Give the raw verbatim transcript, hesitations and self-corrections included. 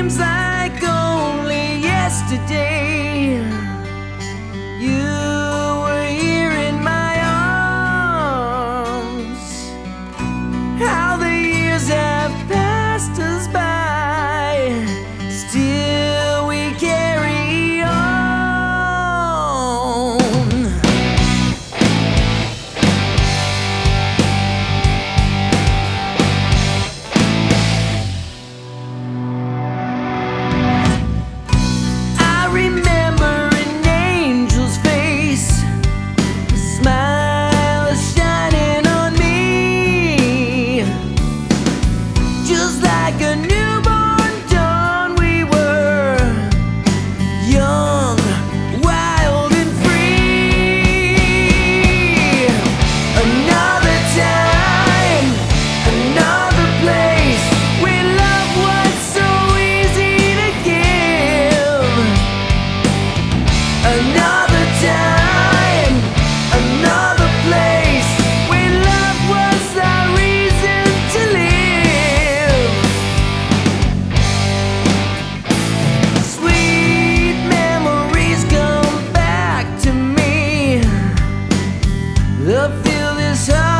seems like only yesterday you were here in my arms. How the years have passed us by, still we carry on. I remember an angel's face, a smile shining on me, just like a newborn dawn. We were young, wild and free. Another time, another place, where love was so easy to give. Another time, another place, where love was our reason to live. Sweet memories come back to me. I feel this heart